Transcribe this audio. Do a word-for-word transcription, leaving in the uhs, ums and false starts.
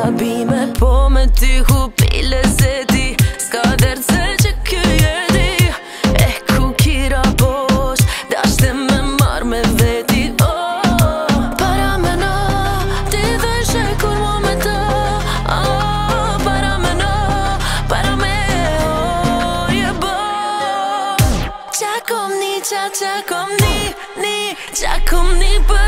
gabime, po me ty hupi lezeti. S'ka derce që ky jeti. E ku kira bosh, dashte me mar me veti. Oh, para me no, ti dheshe kur mo me ta. Oh, para me no, para me, oh, je bo. Qa kom ni, qa qa kom ni, ni, qa kom ni për